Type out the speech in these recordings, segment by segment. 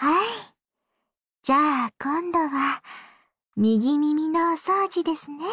はい。じゃあ今度は右耳のお掃除ですね。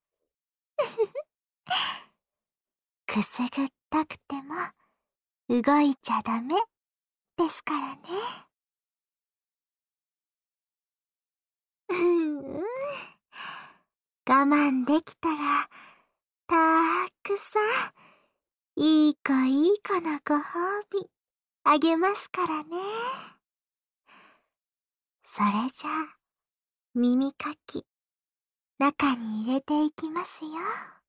くすぐったくても動いちゃダメですからね。うんうん。我慢できたらたくさんいい子いい子のご褒美あげますからね。それじゃあ耳かき中に入れていきますよ。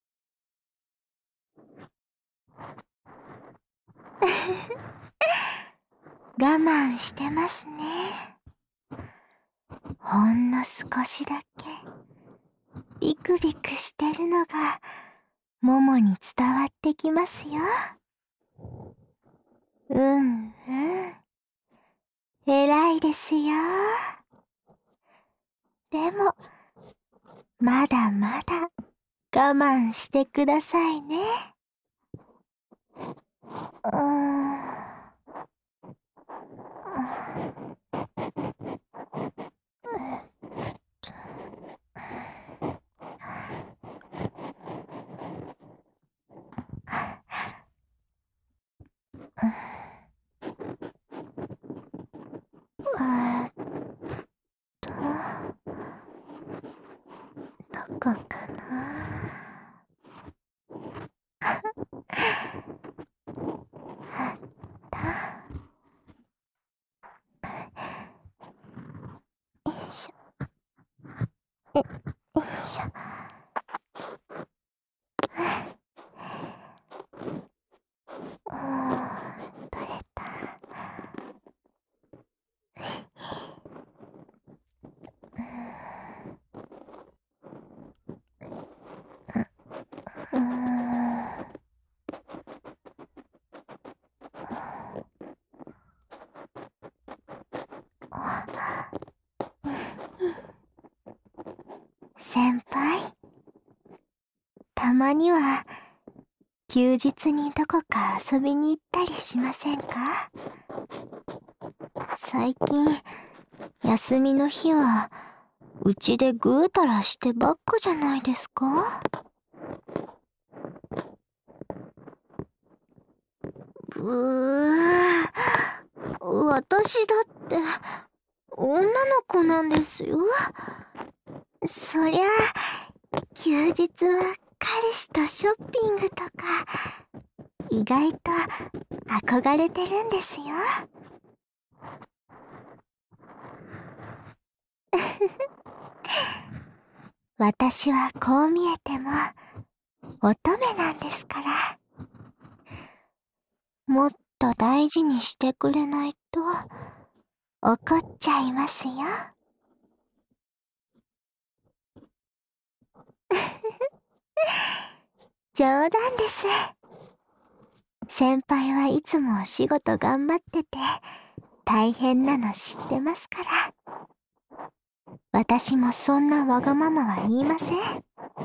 我慢してますね。ほんの少しだけビクビクしてるのがももに伝わってきますよ。うんうん。偉いですよ。でもまだまだ我慢してくださいね。うーん。あと、どこかな。あった。よいしょ。よいしょ。取れた。うーん。先輩、たまには休日にどこか遊びに行ったりしませんか？最近休みの日はうちでぐうたらしてばっかじゃないですか？私だって女の子なんですよ。そりゃ休日は彼氏とショッピングとか意外と憧れてるんですよ。私はこう見えても乙女なんですから。もっと大事にしてくれないと怒っちゃいますよ。冗談です。先輩はいつもお仕事頑張ってて大変なの知ってますから。私もそんなわがままは言いません。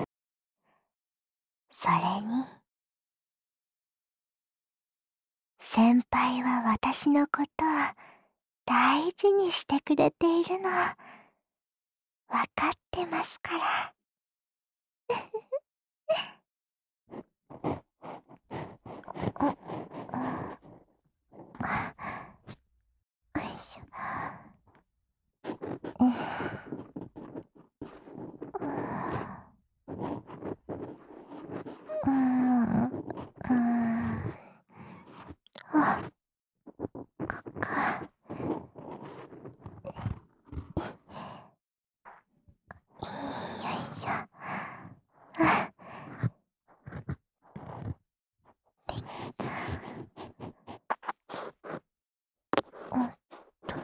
それに、先輩は私のことを大事にしてくれているのわかってますから。よいしょ。あ、ここ。よいしょ。できた。おっと。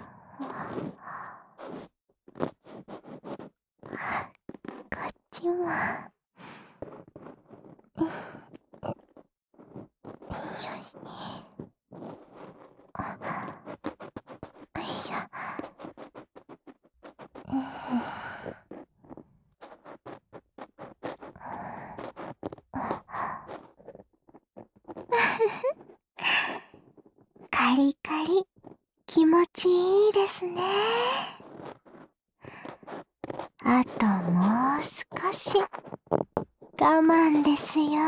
こっちも。よいしょ。カリカリ気持ちいいですね。あともう少し我慢ですよ。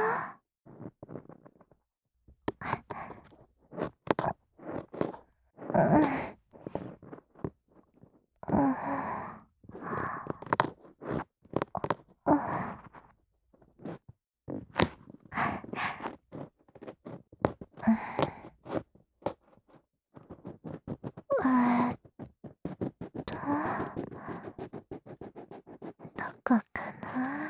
と、どこかな。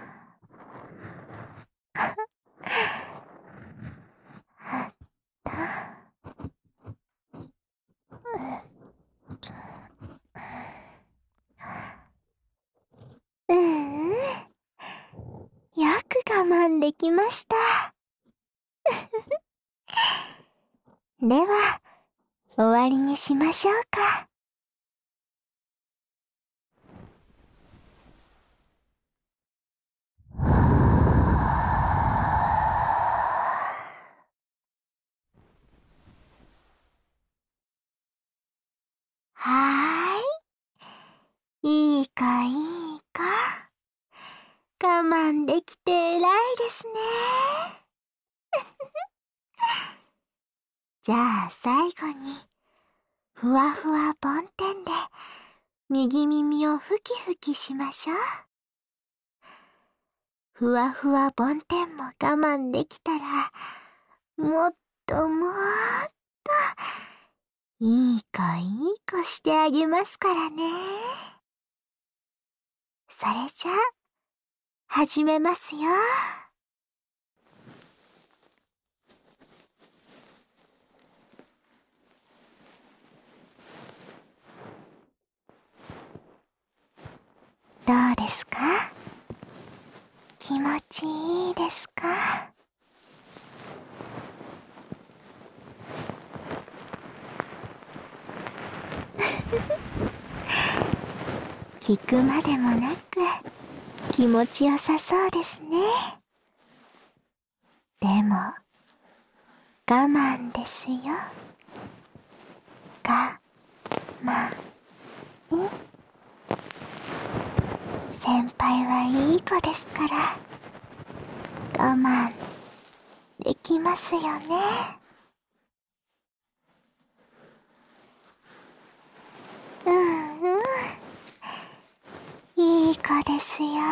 よく我慢できました。では、終わりにしましょうか。はーい。いいかいいか。我慢できて偉いですね。じゃあ最後に、ふわふわ梵天で、右耳をふきふきしましょう。ふわふわ梵天も我慢できたら、もっともっと、いい子いい子してあげますからね。それじゃあ、始めますよ。どうですか？気持ちいいですか？聞くまでもなく気持ちよさそうですね。でも我慢ですよ。我慢。先輩はいい子ですから我慢できますよね。いい子ですよ。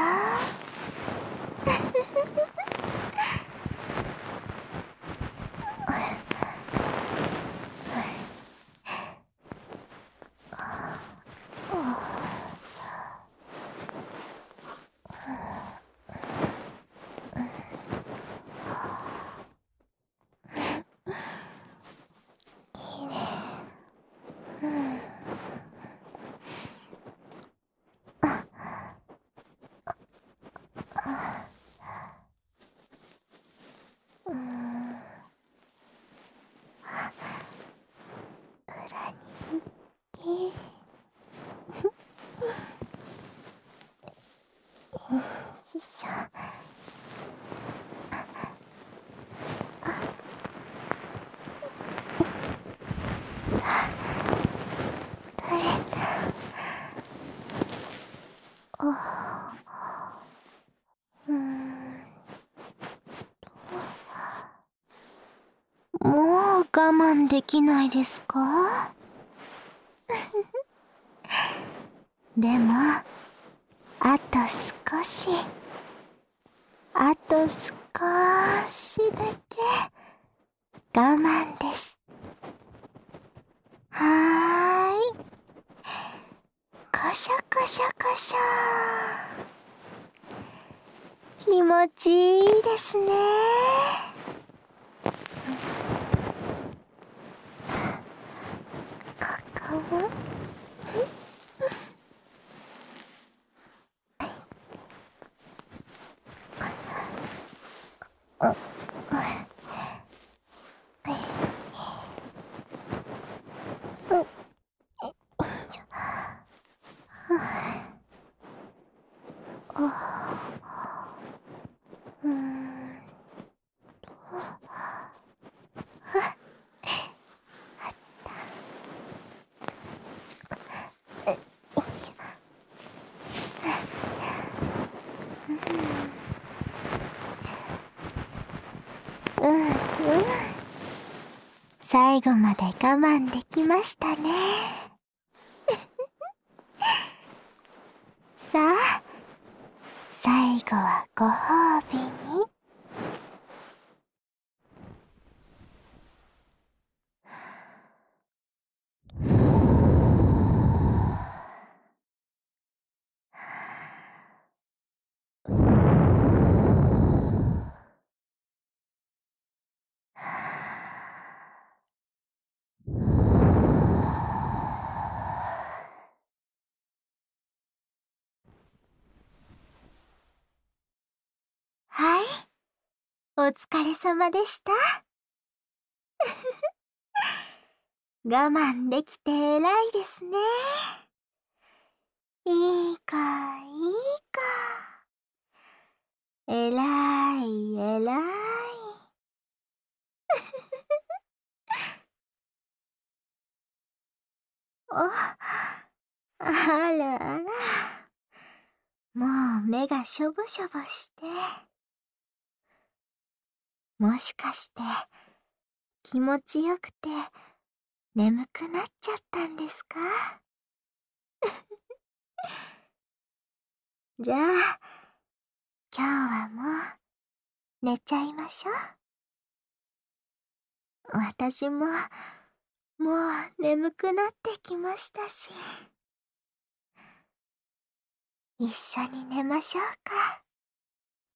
裏に行ってよいしょ。取れた。もう我慢できないですか？でも、あと少し、あと少しだけ我慢です。はーい。こしょこしょこしょ。気持ちいいですね。ここも。 最後まで我慢できましたね。さあ、最後はご褒美に。はい、お疲れ様でした。我慢できて偉いですね。いいか、いいか。偉い、偉い。あらあら。もう目がしょぼしょぼして。もしかして気持ちよくて眠くなっちゃったんですか？じゃあ、今日はもう寝ちゃいましょう。私ももう眠くなってきましたし。一緒に寝ましょうか。